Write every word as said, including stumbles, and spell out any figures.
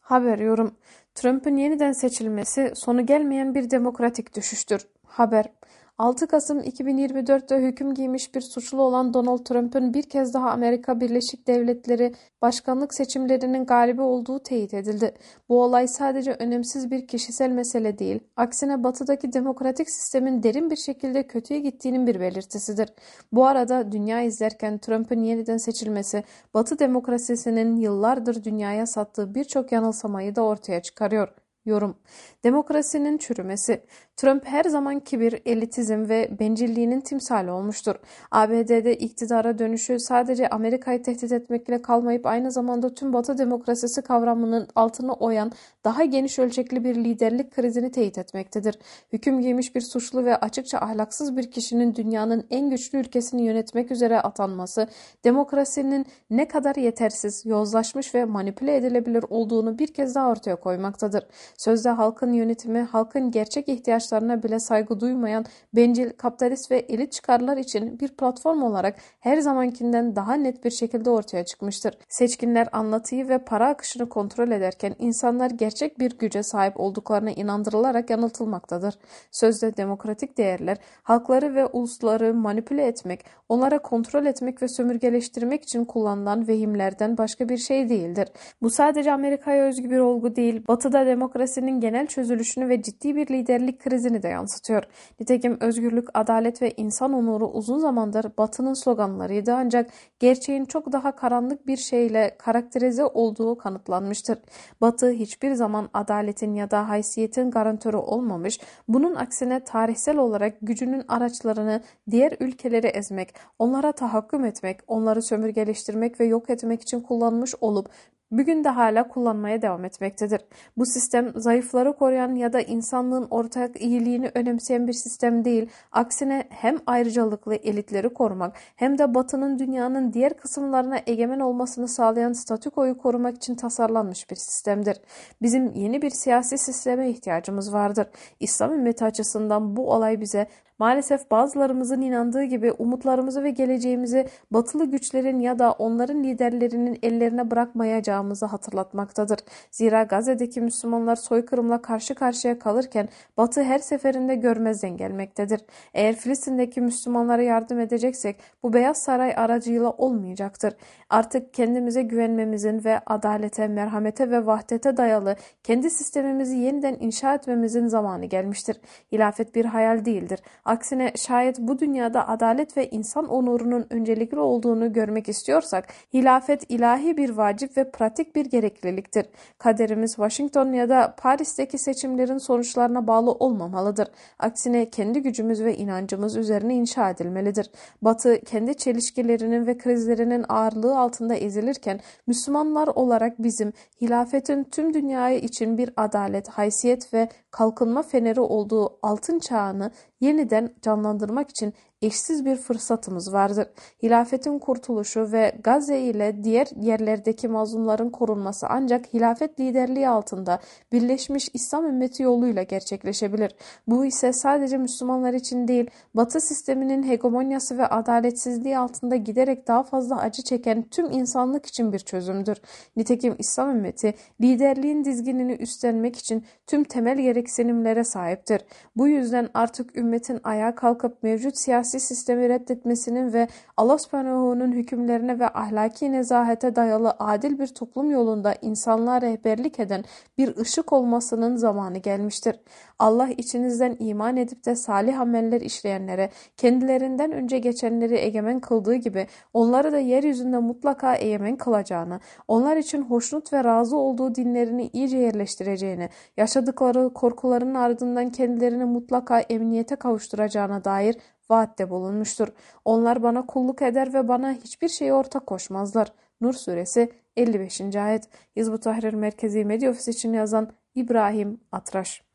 Haber yorum. Trump'ın yeniden seçilmesi sonu gelmeyen bir demokratik düşüştür. Haber. altı Kasım iki bin yirmi dörtte hüküm giymiş bir suçlu olan Donald Trump'ın bir kez daha Amerika Birleşik Devletleri başkanlık seçimlerinin galibi olduğu teyit edildi. Bu olay sadece önemsiz bir kişisel mesele değil, aksine batıdaki demokratik sistemin derin bir şekilde kötüye gittiğinin bir belirtisidir. Bu arada dünya izlerken Trump'ın yeniden seçilmesi, Batı demokrasisinin yıllardır dünyaya sattığı birçok yanılsamayı da ortaya çıkarıyor. Yorum. Demokrasinin çürümesi. Trump her zaman kibir, elitizm ve bencilliğinin timsali olmuştur. A B D'de iktidara dönüşü sadece Amerika'yı tehdit etmekle kalmayıp aynı zamanda tüm Batı demokrasisi kavramının altını oyan daha geniş ölçekli bir liderlik krizini teyit etmektedir. Hüküm giymiş bir suçlu ve açıkça ahlaksız bir kişinin dünyanın en güçlü ülkesini yönetmek üzere atanması, demokrasinin ne kadar yetersiz, yozlaşmış ve manipüle edilebilir olduğunu bir kez daha ortaya koymaktadır. Sözde halkın yönetimi, halkın gerçek ihtiyaçlarına bile saygı duymayan bencil, kapitalist ve elit çıkarlar için bir platform olarak her zamankinden daha net bir şekilde ortaya çıkmıştır. Seçkinler anlatıyı ve para akışını kontrol ederken insanlar gerçek bir güce sahip olduklarına inandırılarak yanıltılmaktadır. Sözde demokratik değerler, halkları ve ulusları manipüle etmek, onlara kontrol etmek ve sömürgeleştirmek için kullanılan vehimlerden başka bir şey değildir. Bu sadece Amerika'ya özgü bir olgu değil, Batı'da demokrasinin genel çözülüşünü ve ciddi bir liderlik krizini de yansıtıyor. Nitekim özgürlük, adalet ve insan onuru uzun zamandır Batı'nın sloganlarıydı, ancak gerçeğin çok daha karanlık bir şeyle karakterize olduğu kanıtlanmıştır. Batı hiçbir zaman adaletin ya da haysiyetin garantörü olmamış, bunun aksine tarihsel olarak gücünün araçlarını diğer ülkeleri ezmek, onlara tahakküm etmek, onları sömürgeleştirmek ve yok etmek için kullanmış olup bugün de hala kullanmaya devam etmektedir. Bu sistem zayıfları koruyan ya da insanlığın ortak iyiliğini önemseyen bir sistem değil, aksine hem ayrıcalıklı elitleri korumak hem de Batı'nın dünyanın diğer kısımlarına egemen olmasını sağlayan statükoyu korumak için tasarlanmış bir sistemdir. Bizim yeni bir siyasi sisteme ihtiyacımız vardır. İslam ümmeti açısından bu olay bize maalesef bazılarımızın inandığı gibi umutlarımızı ve geleceğimizi batılı güçlerin ya da onların liderlerinin ellerine bırakmayacağımızı hatırlatmaktadır. Zira Gazze'deki Müslümanlar soykırımla karşı karşıya kalırken Batı her seferinde görmezden gelmektedir. Eğer Filistin'deki Müslümanlara yardım edeceksek bu Beyaz Saray aracıyla olmayacaktır. Artık kendimize güvenmemizin ve adalete, merhamete ve vahdete dayalı kendi sistemimizi yeniden inşa etmemizin zamanı gelmiştir. Hilafet bir hayal değildir. Aksine şayet bu dünyada adalet ve insan onurunun öncelikli olduğunu görmek istiyorsak, hilafet ilahi bir vacip ve pratik bir gerekliliktir. Kaderimiz Washington ya da Paris'teki seçimlerin sonuçlarına bağlı olmamalıdır. Aksine kendi gücümüz ve inancımız üzerine inşa edilmelidir. Batı kendi çelişkilerinin ve krizlerinin ağırlığı altında ezilirken, Müslümanlar olarak bizim hilafetin tüm dünyaya için bir adalet, haysiyet ve kalkınma feneri olduğu altın çağını yeniden canlandırmak için eşsiz bir fırsatımız vardır. Hilafetin kurtuluşu ve Gazze ile diğer yerlerdeki mazlumların korunması ancak hilafet liderliği altında Birleşmiş İslam ümmeti yoluyla gerçekleşebilir. Bu ise sadece Müslümanlar için değil, Batı sisteminin hegemonyası ve adaletsizliği altında giderek daha fazla acı çeken tüm insanlık için bir çözümdür. Nitekim İslam ümmeti liderliğin dizginini üstlenmek için tüm temel gereksinimlere sahiptir. Bu yüzden artık ümmetin ayağa kalkıp mevcut siyasi sistemi reddetmesinin ve Allah Subhanahu'nun hükümlerine ve ahlaki nezahete dayalı adil bir toplum yolunda insanlığa rehberlik eden bir ışık olmasının zamanı gelmiştir. Allah içinizden iman edip de salih ameller işleyenlere, kendilerinden önce geçenleri egemen kıldığı gibi onları da yeryüzünde mutlaka egemen kılacağını, onlar için hoşnut ve razı olduğu dinlerini iyice yerleştireceğini, yaşadıkları korkuların ardından kendilerini mutlaka emniyete kavuşturacağına dair vaatte bulunmuştur. Onlar bana kulluk eder ve bana hiçbir şeye ortak koşmazlar. Nur suresi elli beşinci ayet. Hizb-ut Tahrir Merkezi Medya Ofisi için yazan İbrahim Atraş.